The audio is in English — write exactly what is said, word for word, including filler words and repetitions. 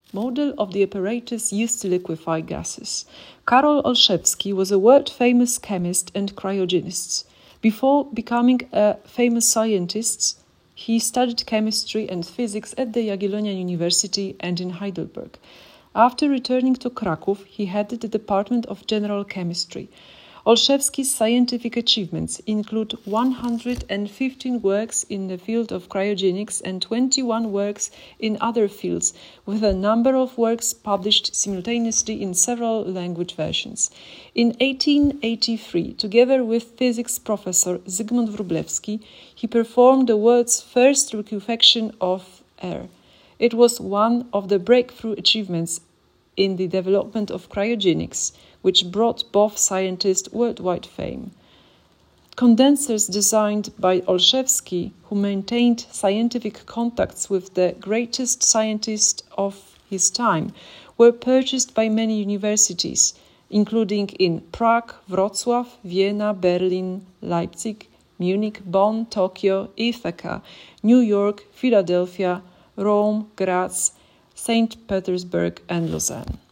model of the apparatus used to liquefy gases. Karol Olszewski was a world-famous chemist and cryogenist. Before becoming a famous scientist, he studied chemistry and physics at the Jagiellonian University and in Heidelberg. After returning to Kraków, he headed the Department of General Chemistry. Olszewski's scientific achievements include one hundred fifteen works in the field of cryogenics and twenty-one works in other fields, with a number of works published simultaneously in several language versions. In eighteen eighty-three, together with physics professor Zygmunt Wróblewski, he performed the world's first liquefaction of air. It was one of the breakthrough achievements in the development of cryogenics, which brought both scientists worldwide fame. Condensers designed by Olszewski, who maintained scientific contacts with the greatest scientists of his time, were purchased by many universities, including in Prague, Wrocław, Vienna, Berlin, Leipzig, Munich, Bonn, Tokyo, Ithaca, New York, Philadelphia, Rome, Graz, Saint Petersburg, and Lausanne.